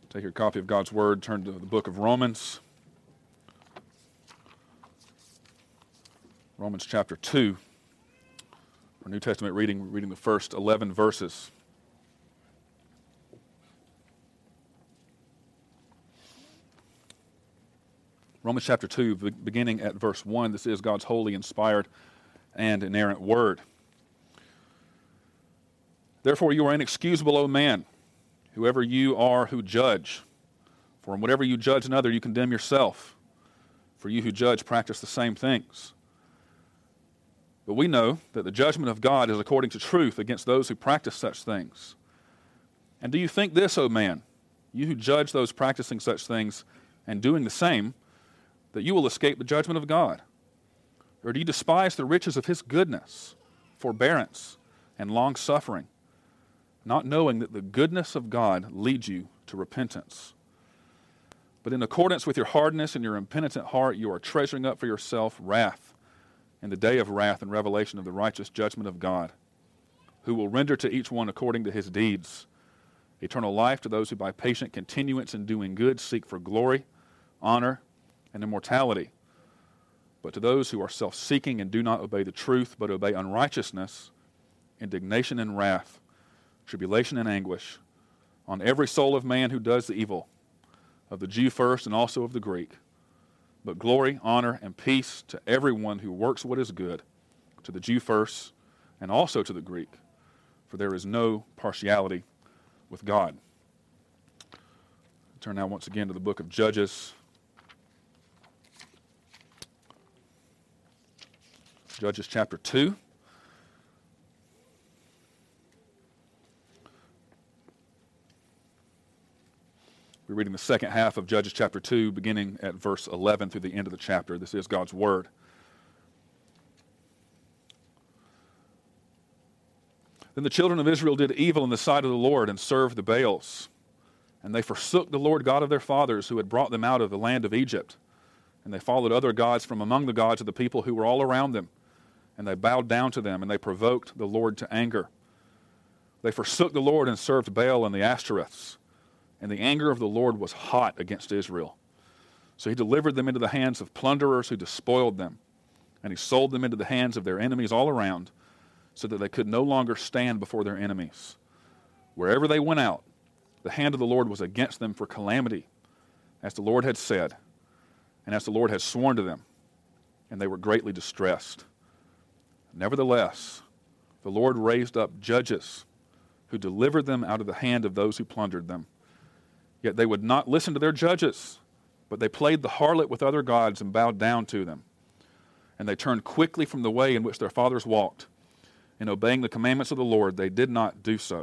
Take your copy of God's Word, turn to the book of Romans. Romans chapter 2. Our New Testament reading, we're reading the first 11 verses. Romans chapter 2, beginning at verse 1, this is God's holy, inspired, and inerrant Word. Therefore you are inexcusable, O man, whoever you are who judge. For in whatever you judge another, you condemn yourself. For you who judge practice the same things. But we know that the judgment of God is according to truth against those who practice such things. And do you think this, O man, you who judge those practicing such things and doing the same, that you will escape the judgment of God? Or do you despise the riches of his goodness, forbearance, and long-suffering, not knowing that the goodness of God leads you to repentance? But in accordance with your hardness and your impenitent heart, you are treasuring up for yourself wrath in the day of wrath and revelation of the righteous judgment of God, who will render to each one according to his deeds, eternal life to those who by patient continuance in doing good seek for glory, honor, and immortality. But to those who are self-seeking and do not obey the truth, but obey unrighteousness, indignation and wrath, tribulation and anguish, on every soul of man who does the evil, of the Jew first and also of the Greek. But glory, honor, and peace to everyone who works what is good, to the Jew first and also to the Greek, for there is no partiality with God. Turn now once again to the book of Judges. Judges chapter 2. We're reading the second half of Judges chapter 2, beginning at verse 11 through the end of the chapter. This is God's Word. Then the children of Israel did evil in the sight of the Lord and served the Baals. And they forsook the Lord God of their fathers, who had brought them out of the land of Egypt. And they followed other gods from among the gods of the people who were all around them. And they bowed down to them, and they provoked the Lord to anger. They forsook the Lord and served Baal and the Ashtoreths. And the anger of the Lord was hot against Israel. So he delivered them into the hands of plunderers who despoiled them. And he sold them into the hands of their enemies all around, so that they could no longer stand before their enemies. Wherever they went out, the hand of the Lord was against them for calamity, as the Lord had said, and as the Lord had sworn to them, and they were greatly distressed. Nevertheless, the Lord raised up judges who delivered them out of the hand of those who plundered them. Yet they would not listen to their judges, but they played the harlot with other gods and bowed down to them. And they turned quickly from the way in which their fathers walked. In obeying the commandments of the Lord, they did not do so.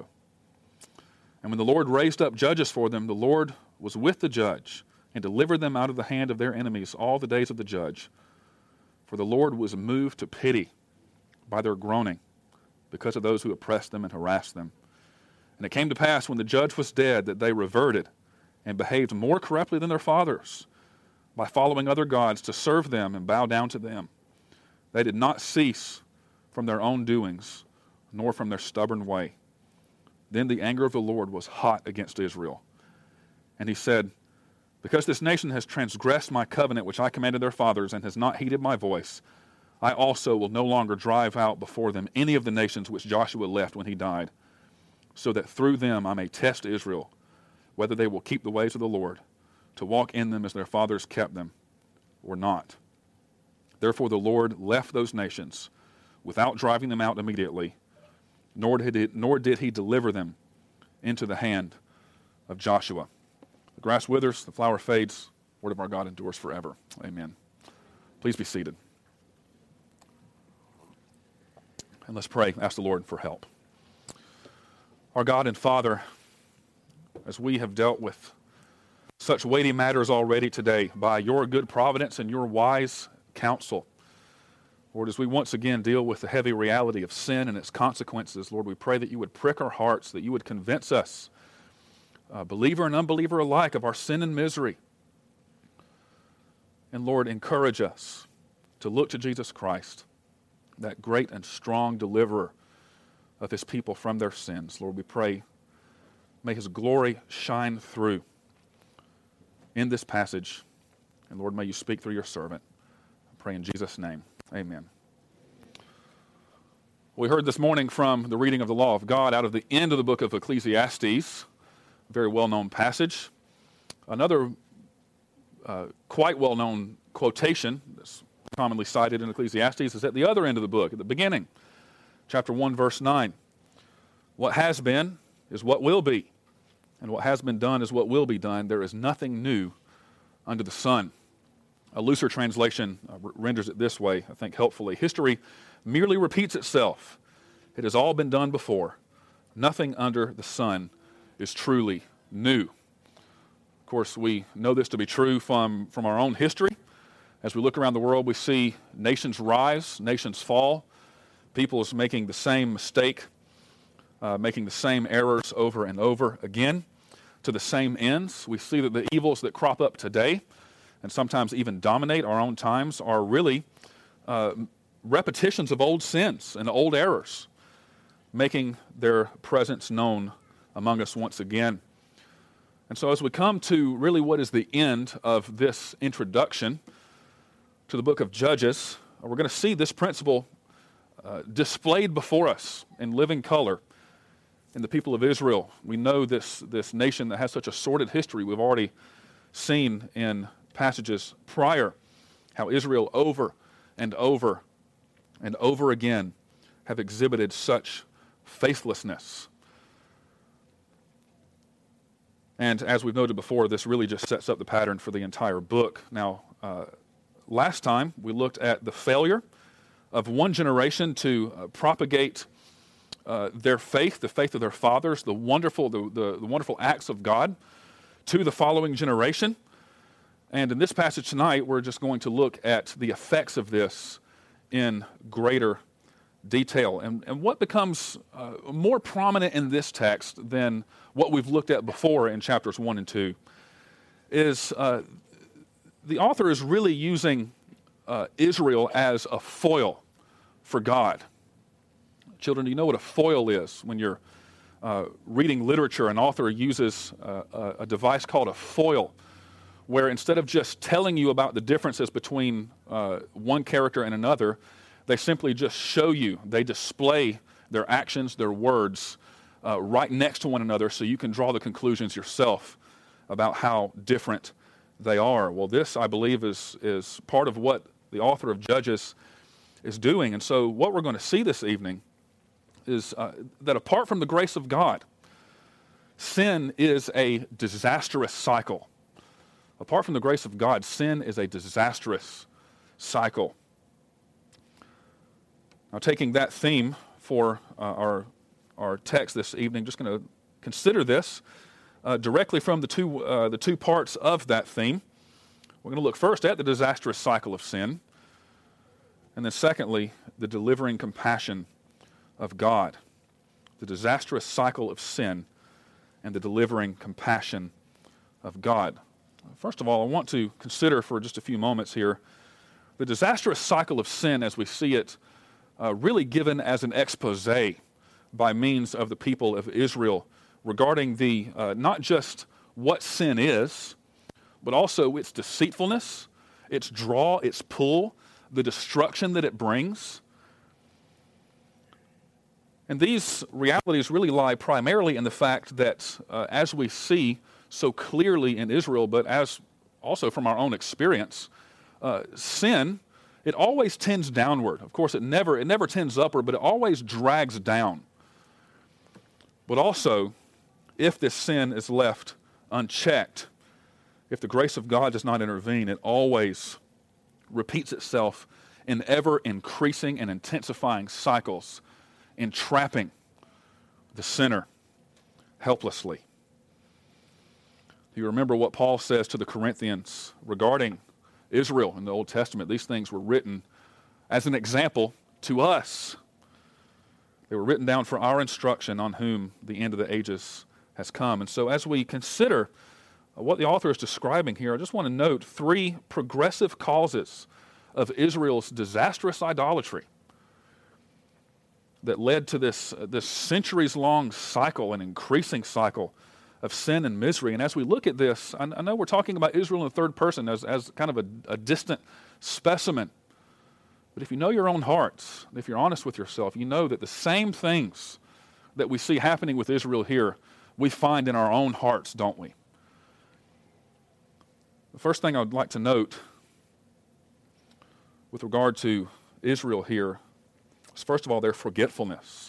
And when the Lord raised up judges for them, the Lord was with the judge and delivered them out of the hand of their enemies all the days of the judge. For the Lord was moved to pity by their groaning because of those who oppressed them and harassed them. And it came to pass when the judge was dead that they reverted and behaved more corruptly than their fathers by following other gods to serve them and bow down to them. They did not cease from their own doings, nor from their stubborn way. Then the anger of the Lord was hot against Israel. And he said, because this nation has transgressed my covenant which I commanded their fathers and has not heeded my voice, I also will no longer drive out before them any of the nations which Joshua left when he died, so that through them I may test Israel, whether they will keep the ways of the Lord, to walk in them as their fathers kept them, or not. Therefore the Lord left those nations without driving them out immediately, nor did he deliver them into the hand of Joshua. The grass withers, the flower fades, the word of our God endures forever. Amen. Please be seated. And let's pray, ask the Lord for help. Our God and Father, as we have dealt with such weighty matters already today by your good providence and your wise counsel, Lord, as we once again deal with the heavy reality of sin and its consequences, Lord, we pray that you would prick our hearts, that you would convince us, believer and unbeliever alike, of our sin and misery. And Lord, encourage us to look to Jesus Christ, that great and strong deliverer of his people from their sins. Lord, we pray, may his glory shine through in this passage. And Lord, may you speak through your servant. I pray in Jesus' name. Amen. We heard this morning from the reading of the law of God out of the end of the book of Ecclesiastes, a very well-known passage. Another quite well-known quotation that's commonly cited in Ecclesiastes is at the other end of the book, at the beginning, chapter 1, verse 9. What has been is what will be, and what has been done is what will be done. There is nothing new under the sun. A looser translation renders it this way, I think helpfully. History merely repeats itself. It has all been done before. Nothing under the sun is truly new. Of course, we know this to be true from our own history. As we look around the world, we see nations rise, nations fall, peoples making the same mistake, making the same errors over and over again to the same ends. We see that the evils that crop up today and sometimes even dominate our own times are really repetitions of old sins and old errors, making their presence known among us once again. And so as we come to really what is the end of this introduction to the book of Judges, we're going to see this principle displayed before us in living color in the people of Israel. We know this nation that has such a sordid history. We've already seen in passages prior how Israel over and over and over again have exhibited such faithlessness. And as we've noted before, this really just sets up the pattern for the entire book. Now, last time we looked at the failure of one generation to propagate their faith, the faith of their fathers, the wonderful acts of God to the following generation. And in this passage tonight, we're just going to look at the effects of this in greater detail. And what becomes more prominent in this text than what we've looked at before in chapters 1 and 2 is the author is really using Israel as a foil for God. Children, do you know what a foil is? When you're reading literature, an author uses a device called a foil, where instead of just telling you about the differences between one character and another, they simply just show you, they display their actions, their words right next to one another so you can draw the conclusions yourself about how different they are. Well, this, I believe, is part of what the author of Judges is doing. And so what we're going to see this evening is that apart from the grace of God, sin is a disastrous cycle. Apart from the grace of God, sin is a disastrous cycle. Now, taking that theme for our text this evening, just going to consider this directly from the two parts of that theme. We're going to look first at the disastrous cycle of sin, and then secondly, the delivering compassion of God. The disastrous cycle of sin and the delivering compassion of God. First of all, I want to consider for just a few moments here the disastrous cycle of sin as we see it really given as an expose by means of the people of Israel regarding the not just what sin is, but also its deceitfulness, its draw, its pull, the destruction that it brings. And these realities really lie primarily in the fact that as we see so clearly in Israel, but as also from our own experience, sin, it always tends downward. Of course, it never tends upward, but it always drags down. But also, if this sin is left unchecked, if the grace of God does not intervene, it always repeats itself in ever-increasing and intensifying cycles, entrapping the sinner helplessly. You remember what Paul says to the Corinthians regarding Israel in the Old Testament. These things were written as an example to us. They were written down for our instruction, on whom the end of the ages has come. And so as we consider what the author is describing here, I just want to note three progressive causes of Israel's disastrous idolatry that led to this centuries-long cycle, an increasing cycle of sin and misery. And as we look at this, I know we're talking about Israel in the third person as kind of a distant specimen. But if you know your own hearts, if you're honest with yourself, you know that the same things that we see happening with Israel here, we find in our own hearts, don't we? The first thing I'd like to note with regard to Israel here is, first of all, their forgetfulness.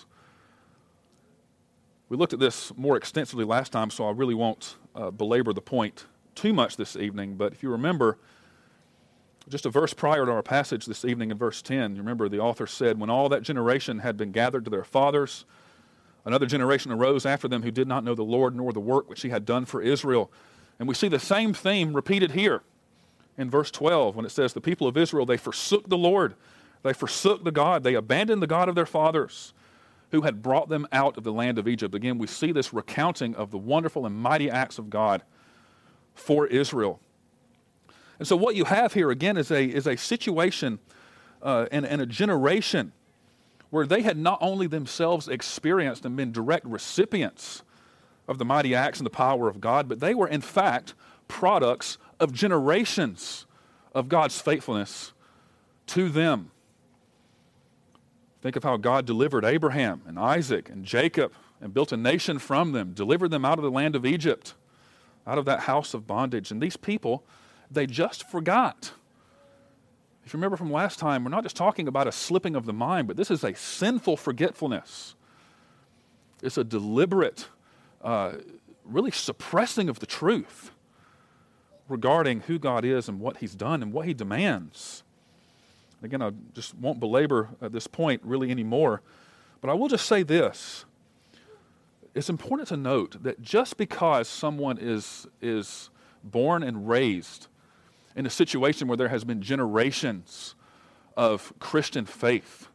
We looked at this more extensively last time, so I really won't belabor the point too much this evening. But if you remember, just a verse prior to our passage this evening in verse 10, you remember the author said, when all that generation had been gathered to their fathers, another generation arose after them who did not know the Lord nor the work which he had done for Israel. And we see the same theme repeated here in verse 12 when it says, the people of Israel, they forsook the Lord. They forsook the God. They abandoned the God of their fathers who had brought them out of the land of Egypt. Again, we see this recounting of the wonderful and mighty acts of God for Israel. And so what you have here, again, is a situation and a generation where they had not only themselves experienced and been direct recipients of the mighty acts and the power of God, but they were, in fact, products of generations of God's faithfulness to them. Think of how God delivered Abraham and Isaac and Jacob and built a nation from them, delivered them out of the land of Egypt, out of that house of bondage. And these people, they just forgot. If you remember from last time, we're not just talking about a slipping of the mind, but this is a sinful forgetfulness. It's a deliberate, really suppressing of the truth regarding who God is and what he's done and what he demands. Again, I just won't belabor at this point really anymore, but I will just say this. It's important to note that just because someone is born and raised in a situation where there has been generations of Christian faith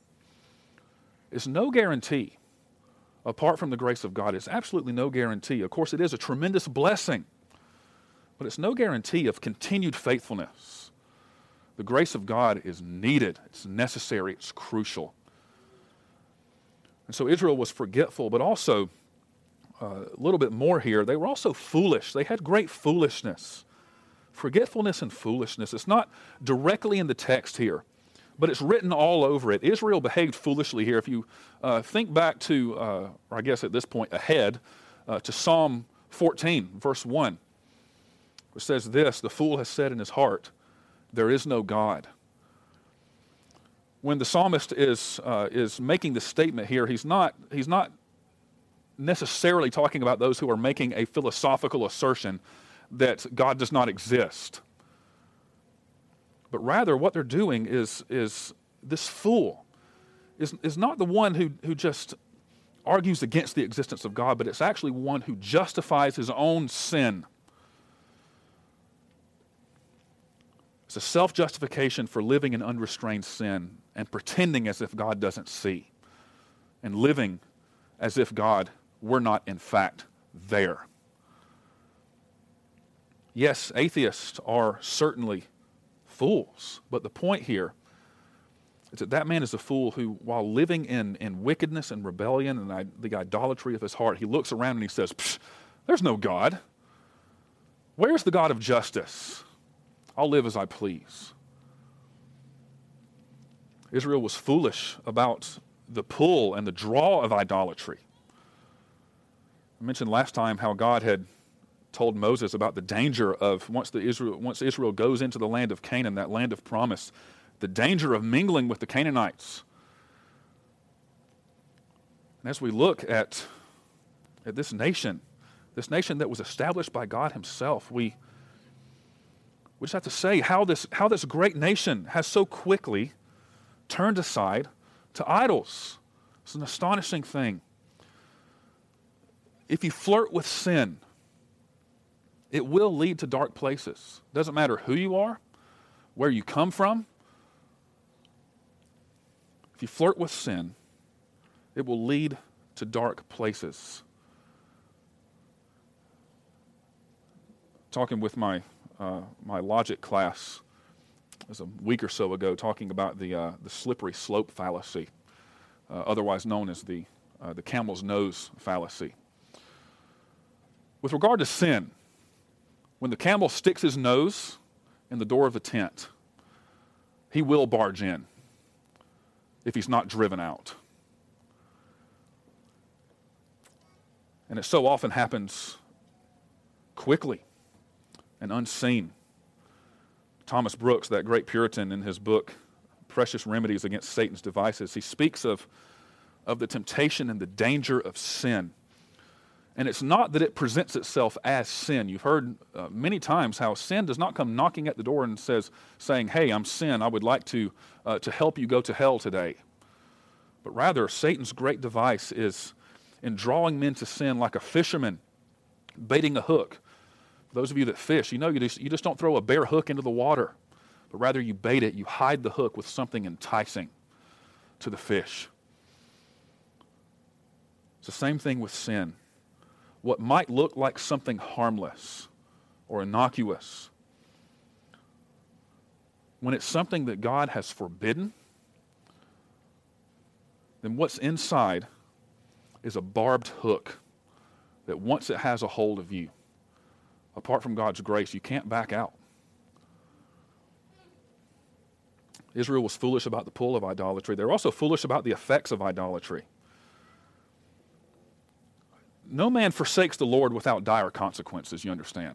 is no guarantee, apart from the grace of God, it's absolutely no guarantee. Of course, it is a tremendous blessing, but it's no guarantee of continued faithfulness. The grace of God is needed, it's necessary, it's crucial. And so Israel was forgetful, but also a little bit more here, they were also foolish. They had great foolishness. Forgetfulness and foolishness. It's not directly in the text here, but it's written all over it. Israel behaved foolishly here. If you think back to, or I guess at this point ahead, to Psalm 14, verse 1, which says this, the fool has said in his heart, there is no God. When the psalmist is making this statement here, he's not necessarily talking about those who are making a philosophical assertion that God does not exist. But rather what they're doing is this fool is not the one who just argues against the existence of God, but it's actually one who justifies his own sin. It's a self-justification for living in unrestrained sin and pretending as if God doesn't see and living as if God were not in fact there. Yes, atheists are certainly fools, but the point here is that man is a fool who, while living in wickedness and rebellion and the idolatry of his heart, he looks around and he says, there's no God. Where's the God of justice? I'll live as I please. Israel was foolish about the pull and the draw of idolatry. I mentioned last time how God had told Moses about the danger of once Israel goes into the land of Canaan, that land of promise, the danger of mingling with the Canaanites. And as we look at this nation that was established by God himself, we just have to say how this great nation has so quickly turned aside to idols. It's an astonishing thing. If you flirt with sin, it will lead to dark places. Doesn't matter who you are, where you come from. If you flirt with sin, it will lead to dark places. Talking with my logic class, it was a week or so ago, talking about the slippery slope fallacy, otherwise known as the camel's nose fallacy. With regard to sin, when the camel sticks his nose in the door of the tent, he will barge in if he's not driven out. And it so often happens quickly and unseen. Thomas Brooks, that great Puritan, in his book, Precious Remedies Against Satan's Devices, he speaks of the temptation and the danger of sin. And it's not that it presents itself as sin. You've heard many times how sin does not come knocking at the door and saying, hey, I'm sin, I would like to help you go to hell today. But rather, Satan's great device is in drawing men to sin like a fisherman baiting a hook. For those of you that fish, you know you just don't throw a bare hook into the water, but rather you bait it, you hide the hook with something enticing to the fish. It's the same thing with sin. What might look like something harmless or innocuous, when it's something that God has forbidden, then what's inside is a barbed hook that once it has a hold of you, apart from God's grace, you can't back out. Israel was foolish about the pull of idolatry. They're also foolish about the effects of idolatry. No man forsakes the Lord without dire consequences, you understand.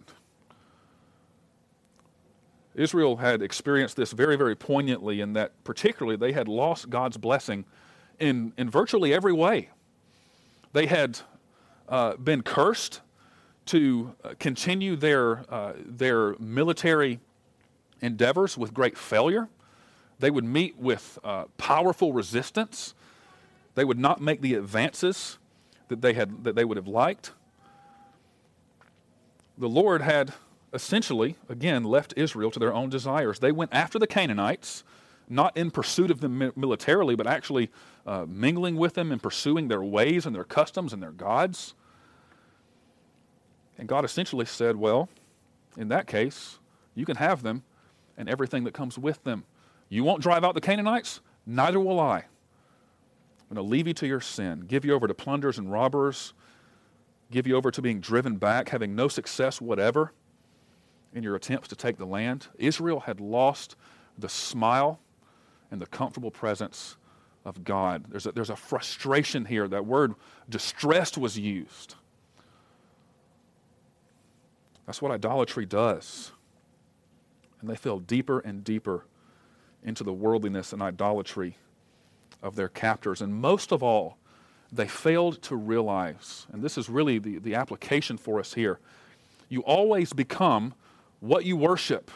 Israel had experienced this very, very poignantly in that particularly they had lost God's blessing in virtually every way. They had been cursed to continue their military endeavors with great failure. They would meet with powerful resistance. They would not make the advances that they would have liked. The Lord had essentially, again, left Israel to their own desires. They went after the Canaanites, not in pursuit of them militarily, but actually mingling with them and pursuing their ways and their customs and their gods. And God essentially said, well, in that case, you can have them and everything that comes with them. You won't drive out the Canaanites? Neither will I. I'm going to leave you to your sin, give you over to plunderers and robbers, give you over to being driven back, having no success whatever in your attempts to take the land. Israel had lost the smile and the comfortable presence of God. There's a frustration here. That word distressed was used. That's what idolatry does. And they fell deeper and deeper into the worldliness and idolatry of their captors. And most of all, they failed to realize, and this is really the application for us here, you always become what you worship.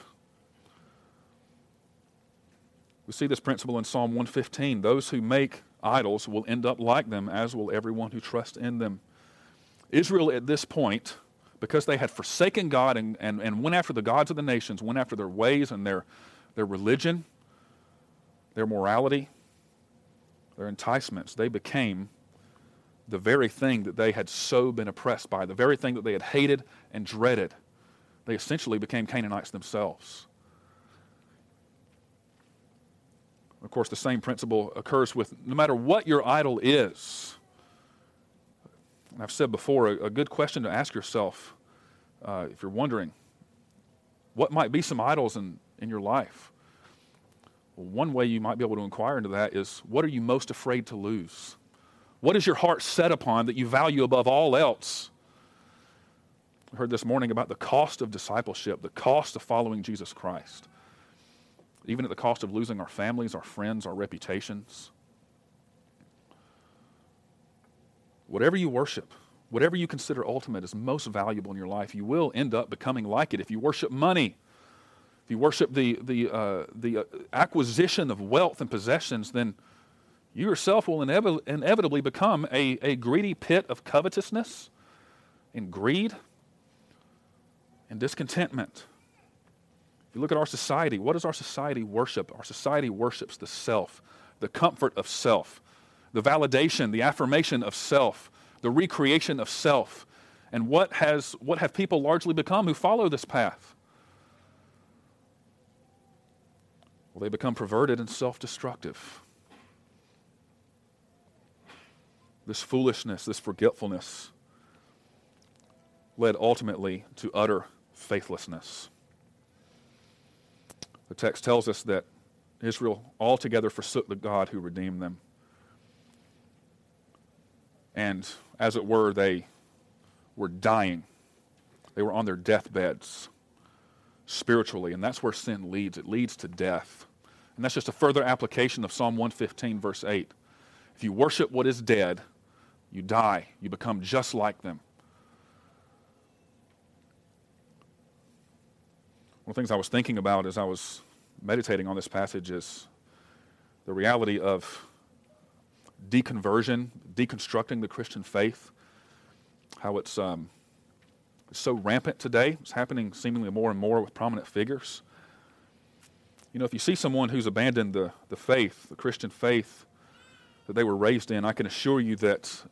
We see this principle in Psalm 115. Those who make idols will end up like them, as will everyone who trusts in them. Israel at this point, because they had forsaken God and went after the gods of the nations, went after their ways and their religion, their morality, their enticements, they became the very thing that they had so been oppressed by, the very thing that they had hated and dreaded. They essentially became Canaanites themselves. Of course, the same principle occurs with no matter what your idol is. And I've said before, a good question to ask yourself, if you're wondering, what might be some idols in your life? Well, one way you might be able to inquire into that is, what are you most afraid to lose? What is your heart set upon that you value above all else? We heard this morning about the cost of discipleship, the cost of following Jesus Christ, even at the cost of losing our families, our friends, our reputations. Whatever you worship, whatever you consider ultimate is most valuable in your life, you will end up becoming like it. If you worship money, if you worship the acquisition of wealth and possessions, then you yourself will inevitably become a greedy pit of covetousness and greed and discontentment. If you look at our society, what does our society worship? Our society worships the self, the comfort of self, the validation, the affirmation of self, the recreation of self. And what have people largely become who follow this path? Well, they become perverted and self-destructive. This foolishness, this forgetfulness led ultimately to utter faithlessness. The text tells us that Israel altogether forsook the God who redeemed them. And as it were, they were dying. They were on their deathbeds spiritually, and that's where sin leads. It leads to death. And that's just a further application of Psalm 115, verse 8. If you worship what is dead, you die. You become just like them. One of the things I was thinking about as I was meditating on this passage is the reality of deconversion, deconstructing the Christian faith, how it's so rampant today. It's happening seemingly more and more with prominent figures. You know, if you see someone who's abandoned the faith, the Christian faith that they were raised in, I can assure you that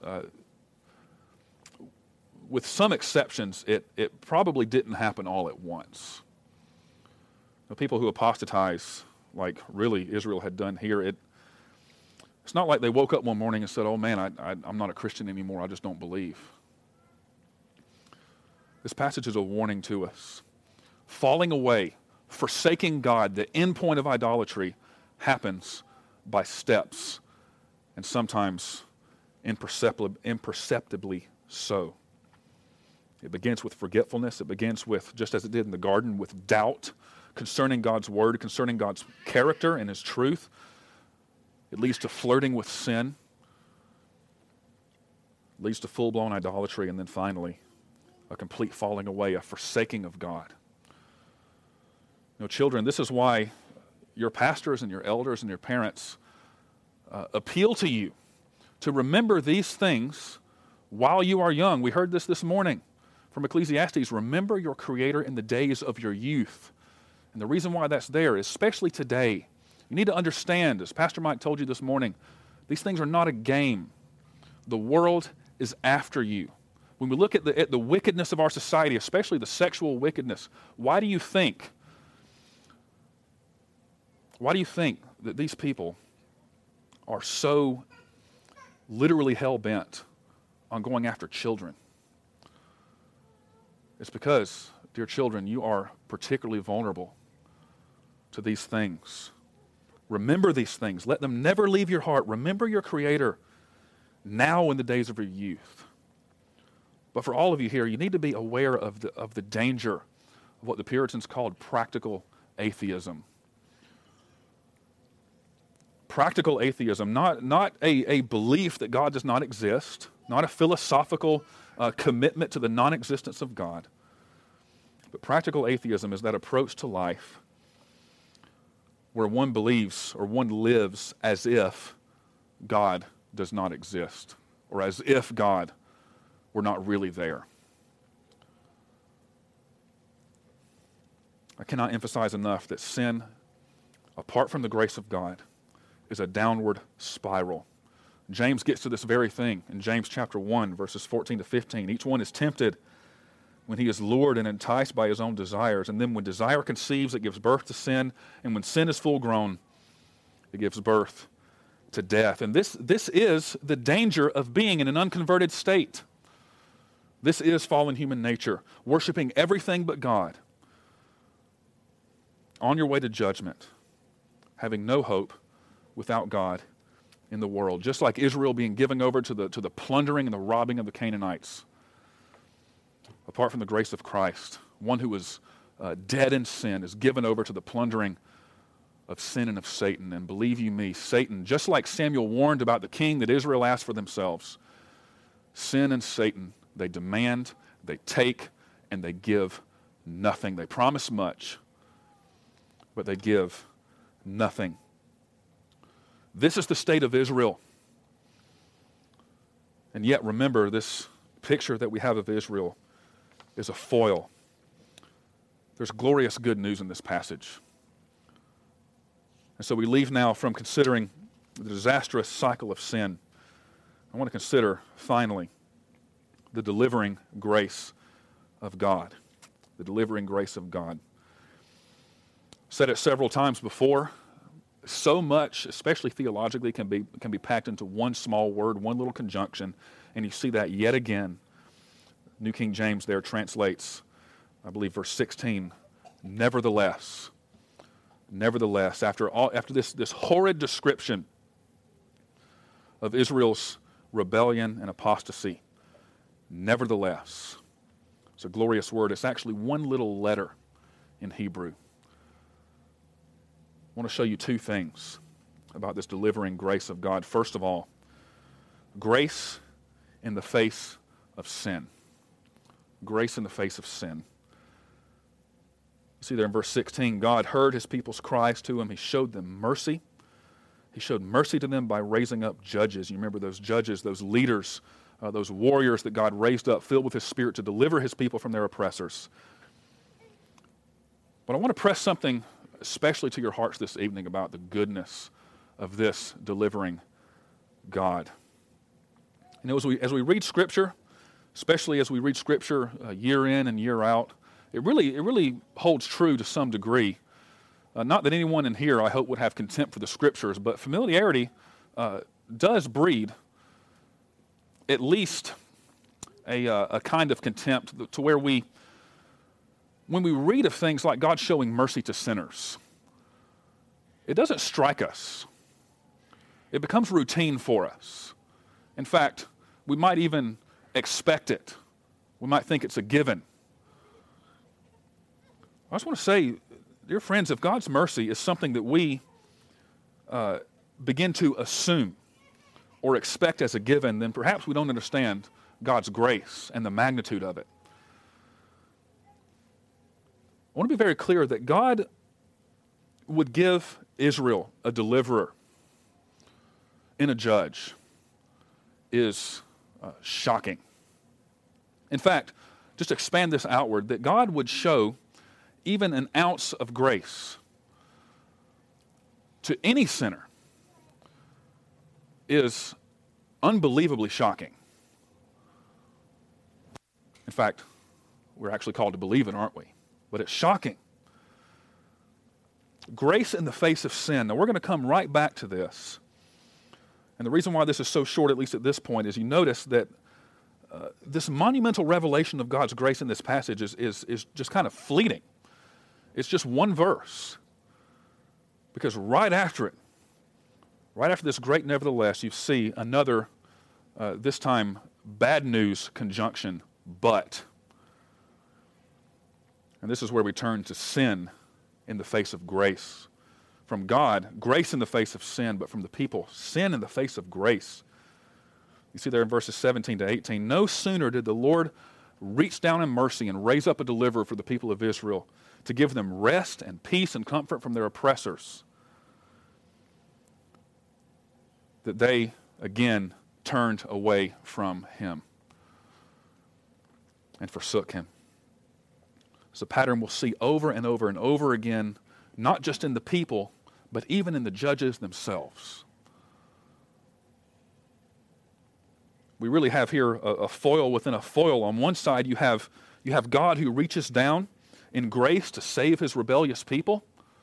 with some exceptions, it probably didn't happen all at once. The people who apostatize, like really Israel had done here, it's not like they woke up one morning and said, oh man, I'm not a Christian anymore, I just don't believe. This passage is a warning to us. Falling away, forsaking God, the end point of idolatry, happens by steps, and sometimes imperceptibly so. It begins with forgetfulness. It begins with, just as it did in the garden, with doubt concerning God's word, concerning God's character and his truth. It leads to flirting with sin. It leads to full-blown idolatry, and then finally, a complete falling away, a forsaking of God. You know, children, this is why your pastors and your elders and your parents appeal to you to remember these things while you are young. We heard this morning from Ecclesiastes. Remember your Creator in the days of your youth. And the reason why that's there, especially today, you need to understand, as Pastor Mike told you this morning, these things are not a game. The world is after you. When we look at the wickedness of our society, especially the sexual wickedness, why do you think that these people are so literally hell-bent on going after children? It's because, dear children, you are particularly vulnerable to these things. Remember these things. Let them never leave your heart. Remember your Creator now in the days of your youth. But for all of you here, you need to be aware of the danger of what the Puritans called practical atheism. Practical atheism, not a belief that God does not exist, not a philosophical commitment to the non-existence of God. But practical atheism is that approach to life where one believes or one lives as if God does not exist, or as if God were not really there. I cannot emphasize enough that sin, apart from the grace of God, is a downward spiral. James gets to this very thing in James chapter 1, verses 14 to 15. Each one is tempted when he is lured and enticed by his own desires. And then when desire conceives, it gives birth to sin. And when sin is full grown, it gives birth to death. And this is the danger of being in an unconverted state. This is fallen human nature, worshiping everything but God, on your way to judgment, having no hope without God in the world. Just like Israel being given over to the plundering and the robbing of the Canaanites. Apart from the grace of Christ, one who was dead in sin is given over to the plundering of sin and of Satan. And believe you me, Satan, just like Samuel warned about the king that Israel asked for themselves, sin and Satan, they demand, they take, and they give nothing. They promise much, but they give nothing. This is the state of Israel. And yet, remember, this picture that we have of Israel is a foil. There's glorious good news in this passage. And so we leave now from considering the disastrous cycle of sin. I want to consider, finally, the delivering grace of God. The delivering grace of God. Said it several times before. So much, especially theologically, can be packed into one small word, one little conjunction, and you see that yet again New King James there translates, I believe, verse 16, nevertheless. Nevertheless, after this horrid description of Israel's rebellion and apostasy, nevertheless. It's a glorious word. It's actually one little letter in Hebrew. I want to show you two things about this delivering grace of God. First of all, grace in the face of sin. Grace in the face of sin. You see there in verse 16, God heard his people's cries to him. He showed them mercy. He showed mercy to them by raising up judges. You remember those judges, those leaders, those warriors that God raised up, filled with his Spirit to deliver his people from their oppressors. But I want to press something especially to your hearts this evening about the goodness of this delivering God. You know, as we read Scripture, especially as we read Scripture year in and year out, it really holds true to some degree. Not that anyone in here, I hope, would have contempt for the Scriptures, but familiarity does breed at least a kind of contempt to where when we read of things like God showing mercy to sinners, it doesn't strike us. It becomes routine for us. In fact, we might even expect it. We might think it's a given. I just want to say, dear friends, if God's mercy is something that we begin to assume or expect as a given, then perhaps we don't understand God's grace and the magnitude of it. I want to be very clear that God would give Israel a deliverer in a judge is shocking. In fact, just expand this outward, that God would show even an ounce of grace to any sinner is unbelievably shocking. In fact, we're actually called to believe it, aren't we? But it's shocking. Grace in the face of sin. Now, we're going to come right back to this. And the reason why this is so short, at least at this point, is you notice that this monumental revelation of God's grace in this passage is just kind of fleeting. It's just one verse. Because right after this great nevertheless, you see another, this time, bad news conjunction, but. And this is where we turn to sin in the face of grace. From God, grace in the face of sin, but from the people, sin in the face of grace. You see there in verses 17 to 18, no sooner did the Lord reach down in mercy and raise up a deliverer for the people of Israel to give them rest and peace and comfort from their oppressors, that they again turned away from him and forsook him. It's a pattern we'll see over and over and over again, not just in the people, but even in the judges themselves. We really have here a foil within a foil. On one side, you have God who reaches down in grace to save his rebellious people.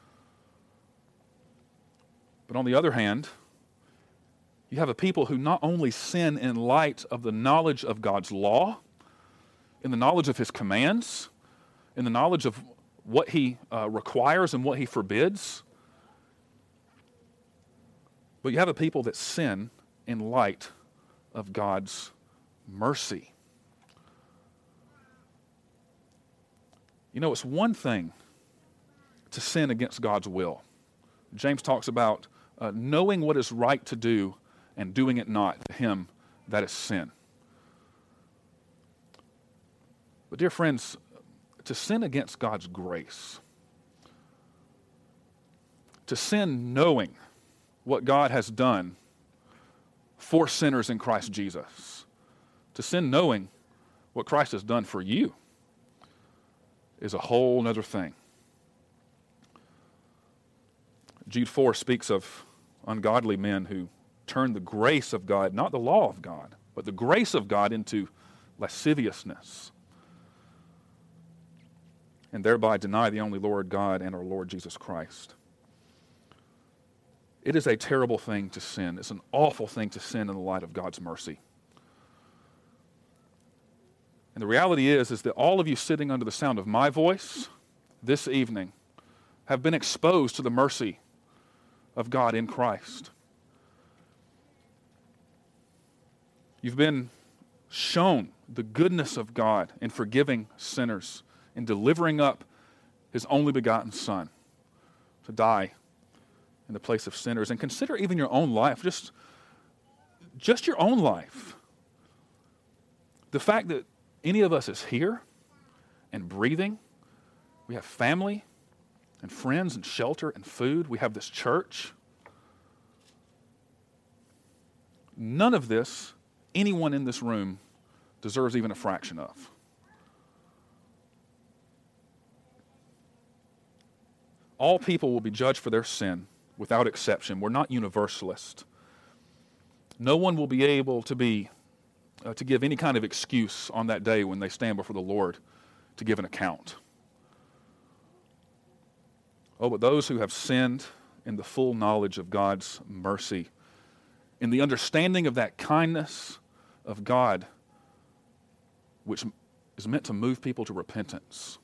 But on the other hand, you have a people who not only sin in light of the knowledge of God's law, in the knowledge of his commands, in the knowledge of what he requires and what he forbids, but you have a people that sin in light of God's mercy. You know, it's one thing to sin against God's will. James talks about knowing what is right to do and doing it not. To him, that is sin. But dear friends, to sin against God's grace, to sin knowing what God has done for sinners in Christ Jesus, to sin knowing what Christ has done for you, is a whole other thing. Jude 4 speaks of ungodly men who turn the grace of God, not the law of God, but the grace of God into lasciviousness, and thereby deny the only Lord God and our Lord Jesus Christ. It is a terrible thing to sin. It's an awful thing to sin in the light of God's mercy. And the reality is that all of you sitting under the sound of my voice this evening have been exposed to the mercy of God in Christ. You've been shown the goodness of God in forgiving sinners, in delivering up his only begotten Son to die in the place of sinners. And consider even your own life, just your own life. The fact that any of us is here and breathing, we have family and friends and shelter and food, we have this church. None of this, anyone in this room deserves even a fraction of. All people will be judged for their sin without exception. We're not universalist. No one will be able to give any kind of excuse on that day when they stand before the Lord to give an account. Oh, but those who have sinned in the full knowledge of God's mercy, in the understanding of that kindness of God, which is meant to move people to repentance.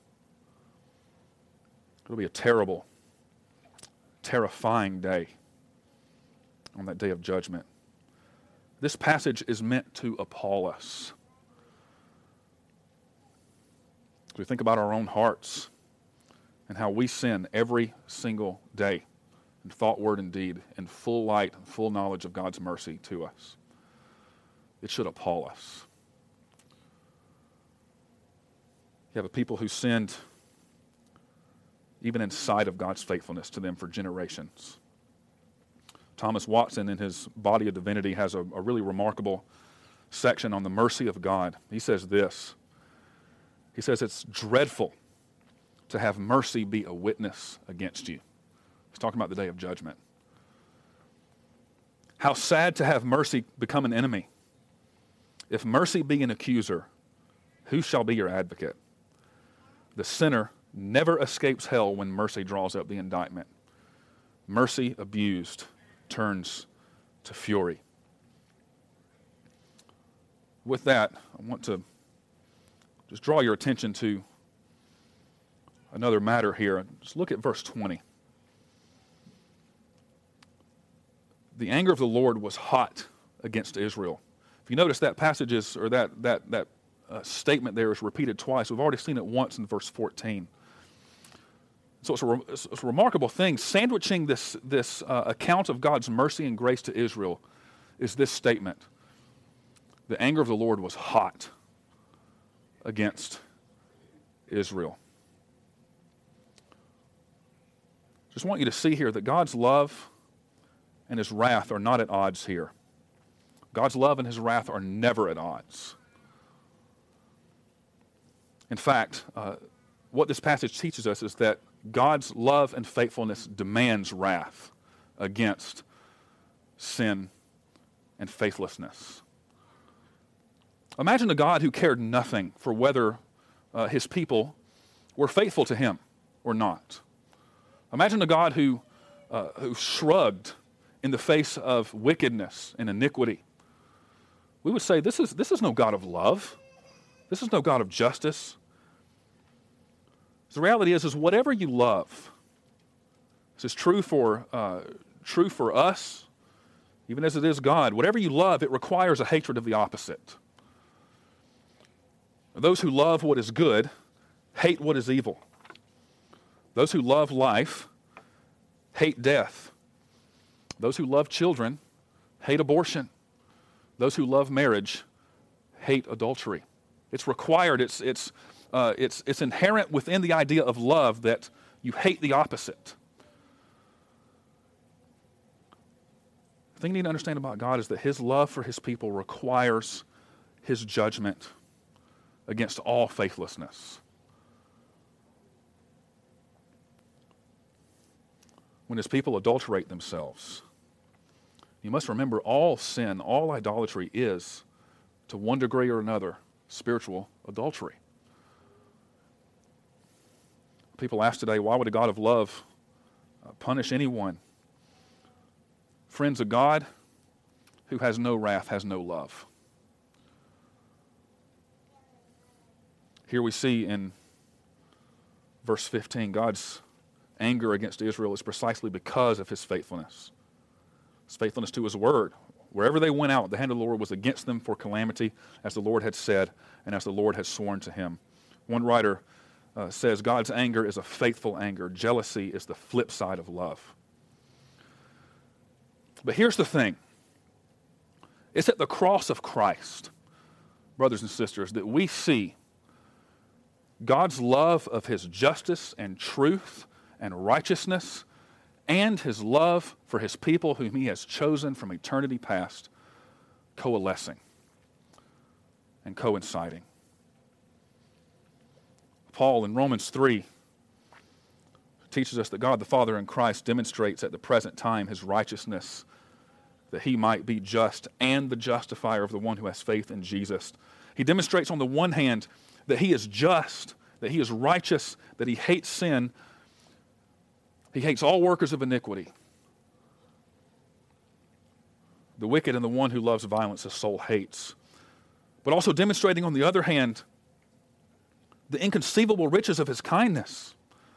It'll be a terrible, terrifying day on that day of judgment. This passage is meant to appall us. As we think about our own hearts and how we sin every single day in thought, word, and deed, in full light and full knowledge of God's mercy to us. It should appall us. You have a people who sinned even in sight of God's faithfulness to them for generations. Thomas Watson, in his Body of Divinity, has a really remarkable section on the mercy of God. He says this. He says, it's dreadful to have mercy be a witness against you. He's talking about the day of judgment. How sad to have mercy become an enemy. If mercy be an accuser, who shall be your advocate? The sinner never escapes hell when mercy draws up the indictment. Mercy abused turns to fury. With that, I want to just draw your attention to another matter here. Just look at verse 20. The anger of the Lord was hot against Israel. If you notice that passage is, or that statement there is repeated twice. We've already seen it once in verse 14. So it's a remarkable thing. Sandwiching this account of God's mercy and grace to Israel is this statement. The anger of the Lord was hot against Israel. Just want you to see here that God's love and his wrath are not at odds here. God's love and his wrath are never at odds. In fact, what this passage teaches us is that God's love and faithfulness demands wrath against sin and faithlessness. Imagine a God who cared nothing for whether his people were faithful to him or not. Imagine a God who shrugged in the face of wickedness and iniquity. We would say, this is no God of love. This is no God of justice. The reality is whatever you love, this is true for us, even as it is God. Whatever you love, it requires a hatred of the opposite. Those who love what is good hate what is evil. Those who love life hate death. Those who love children hate abortion. Those who love marriage hate adultery. It's required. It's inherent within the idea of love that you hate the opposite. The thing you need to understand about God is that his love for his people requires his judgment against all faithlessness. When his people adulterate themselves, you must remember all sin, all idolatry is, to one degree or another, spiritual adultery. People ask today, why would a God of love punish anyone? Friends, a God who has no wrath has no love. Here we see in verse 15, God's anger against Israel is precisely because of his faithfulness. His faithfulness to his word. Wherever they went out, the hand of the Lord was against them for calamity, as the Lord had said, and as the Lord had sworn to him. One writer says God's anger is a faithful anger. Jealousy is the flip side of love. But here's the thing. It's at the cross of Christ, brothers and sisters, that we see God's love of his justice and truth and righteousness, and his love for his people whom he has chosen from eternity past, coalescing and coinciding. Paul in Romans 3 teaches us that God the Father in Christ demonstrates at the present time his righteousness, that he might be just and the justifier of the one who has faith in Jesus. He demonstrates on the one hand that he is just, that he is righteous, that he hates sin. He hates all workers of iniquity. The wicked and the one who loves violence his soul hates. But also demonstrating on the other hand the inconceivable riches of his kindness.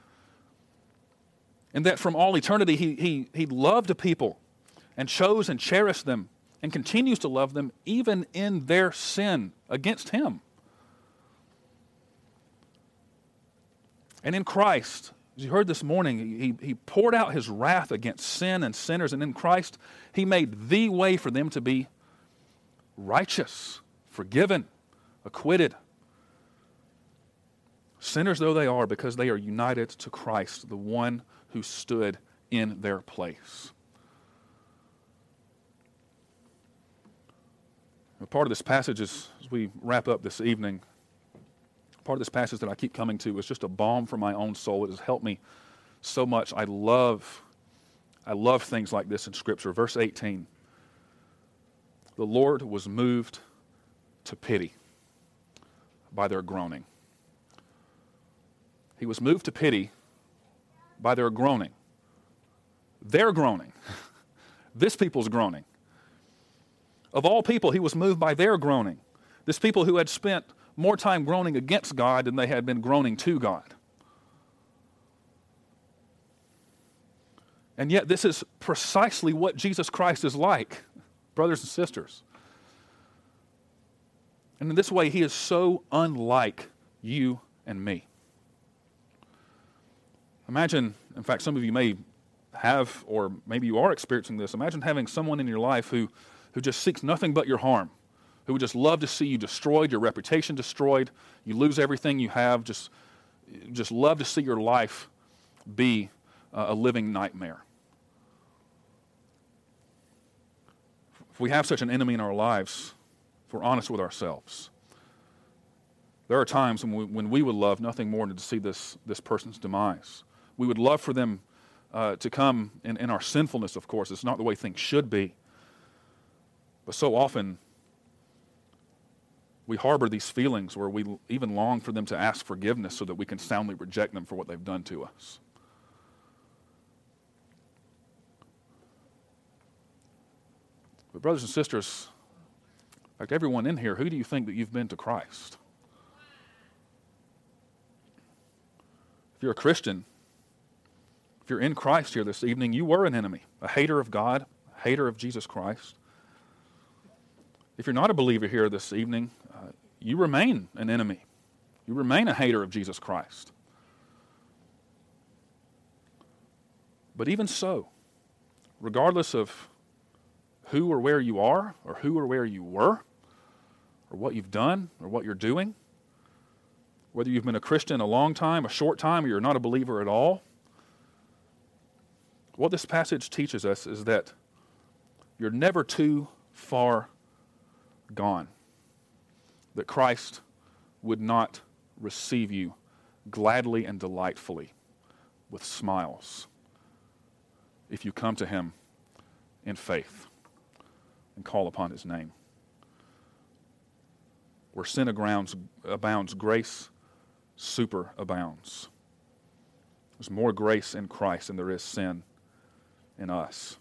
And that from all eternity he loved a people and chose and cherished them and continues to love them even in their sin against him. And in Christ, as you heard this morning, he poured out his wrath against sin and sinners, and in Christ he made the way for them to be righteous, forgiven, acquitted. Sinners though they are, because they are united to Christ, the one who stood in their place. A part of this passage, as we wrap up this evening, part of this passage that I keep coming to is just a balm for my own soul. It has helped me so much. I love things like this in Scripture. Verse 18, the Lord was moved to pity by their groaning. He was moved to pity by their groaning. Their groaning. This people's groaning. Of all people, he was moved by their groaning. This people who had spent more time groaning against God than they had been groaning to God. And yet this is precisely what Jesus Christ is like, brothers and sisters. And in this way, he is so unlike you and me. Imagine, in fact, some of you may have, or maybe you are experiencing this, imagine having someone in your life who just seeks nothing but your harm, who would just love to see you destroyed, your reputation destroyed, you lose everything you have, just love to see your life be a living nightmare. If we have such an enemy in our lives, if we're honest with ourselves, there are times when we would love nothing more than to see this person's demise. We would love for them to come in our sinfulness, of course. It's not the way things should be. But so often, we harbor these feelings where we even long for them to ask forgiveness so that we can soundly reject them for what they've done to us. But brothers and sisters, like everyone in here, who do you think that you've been to Christ? If you're a Christian, if you're in Christ here this evening, you were an enemy, a hater of God, a hater of Jesus Christ. If you're not a believer here this evening, you remain an enemy. You remain a hater of Jesus Christ. But even so, regardless of who or where you are, or who or where you were, or what you've done, or what you're doing, whether you've been a Christian a long time, a short time, or you're not a believer at all, what this passage teaches us is that you're never too far gone, that Christ would not receive you gladly and delightfully with smiles if you come to him in faith and call upon his name. Where sin abounds, grace superabounds. There's more grace in Christ than there is sin in us.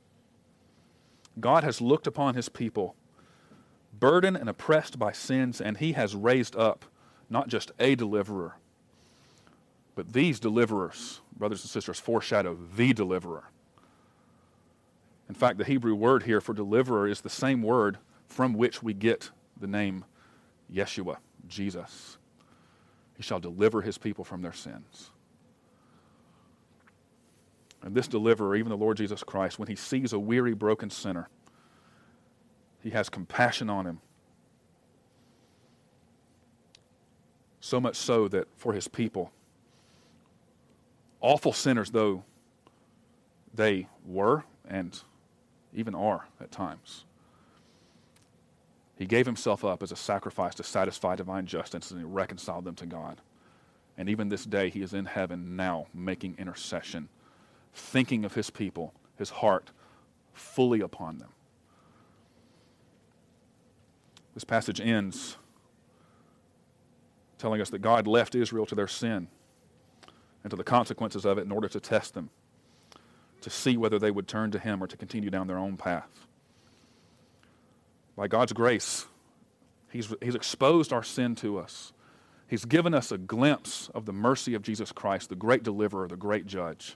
God has looked upon his people burdened and oppressed by sins, and he has raised up not just a deliverer, but these deliverers, brothers and sisters, foreshadow the deliverer. In fact, the Hebrew word here for deliverer is the same word from which we get the name Yeshua, Jesus. He shall deliver his people from their sins. And this deliverer, even the Lord Jesus Christ, when he sees a weary, broken sinner, he has compassion on him. So much so that for his people, awful sinners though they were and even are at times, he gave himself up as a sacrifice to satisfy divine justice, and he reconciled them to God. And even this day, he is in heaven now making intercession, thinking of his people, his heart fully upon them. This passage ends telling us that God left Israel to their sin and to the consequences of it in order to test them, to see whether they would turn to him or to continue down their own path. By God's grace, he's exposed our sin to us. He's given us a glimpse of the mercy of Jesus Christ, the great deliverer, the great judge.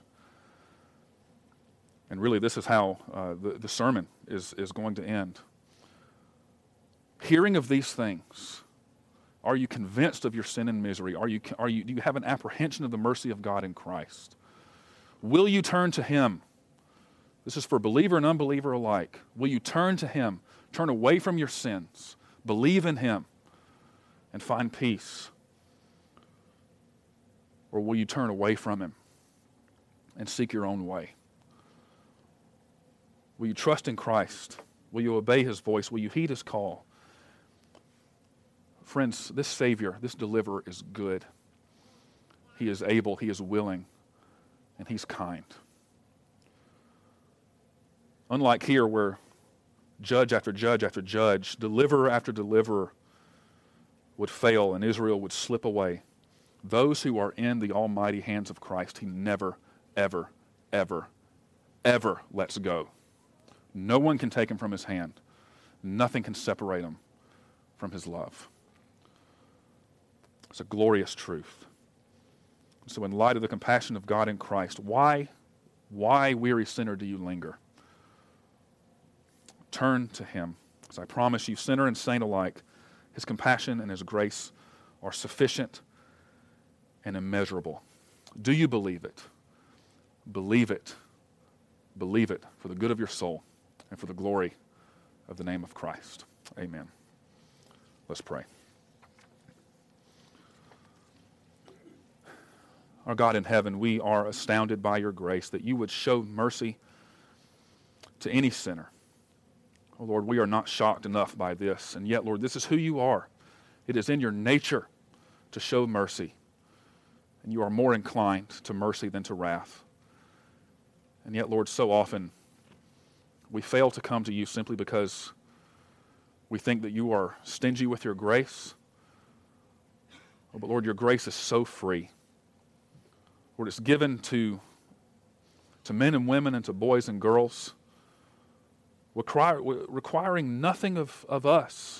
And really, this is how the sermon is going to end. Hearing of these things, are you convinced of your sin and misery? Do you have an apprehension of the mercy of God in Christ? Will you turn to him? This is for believer and unbeliever alike. Will you turn to him, turn away from your sins, believe in him, and find peace? Or will you turn away from him and seek your own way? Will you trust in Christ? Will you obey his voice? Will you heed his call? Friends, this Savior, this deliverer is good. He is able, he is willing, and he's kind. Unlike here where judge after judge after judge, deliverer after deliverer would fail and Israel would slip away, those who are in the almighty hands of Christ, he never, ever, ever, ever lets go. No one can take him from his hand. Nothing can separate him from his love. It's a glorious truth. So in light of the compassion of God in Christ, why, weary sinner, do you linger? Turn to him. As I promise you, sinner and saint alike, his compassion and his grace are sufficient and immeasurable. Do you believe it? Believe it. Believe it for the good of your soul and for the glory of the name of Christ. Amen. Let's pray. Our God in heaven, we are astounded by your grace that you would show mercy to any sinner. Oh Lord, we are not shocked enough by this, and yet, Lord, this is who you are. It is in your nature to show mercy, and you are more inclined to mercy than to wrath. And yet, Lord, so often we fail to come to you simply because we think that you are stingy with your grace. Oh, but Lord, your grace is so free. Lord, it's given to men and women and to boys and girls, requiring nothing of us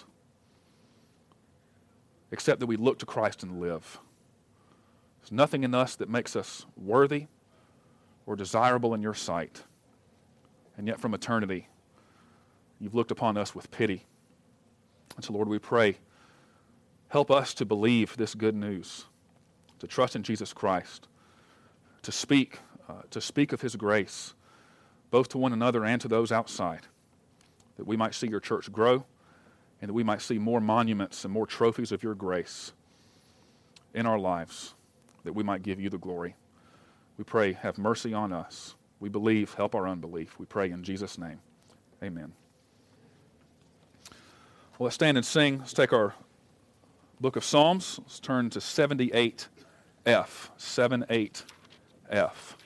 except that we look to Christ and live. There's nothing in us that makes us worthy or desirable in your sight. And yet from eternity, you've looked upon us with pity. And so, Lord, we pray, help us to believe this good news, to trust in Jesus Christ, to speak of his grace, both to one another and to those outside, that we might see your church grow and that we might see more monuments and more trophies of your grace in our lives, that we might give you the glory. We pray, have mercy on us. We believe, help our unbelief. We pray in Jesus' name. Amen. Well, let's stand and sing. Let's take our book of Psalms. Let's turn to 78F. 78F.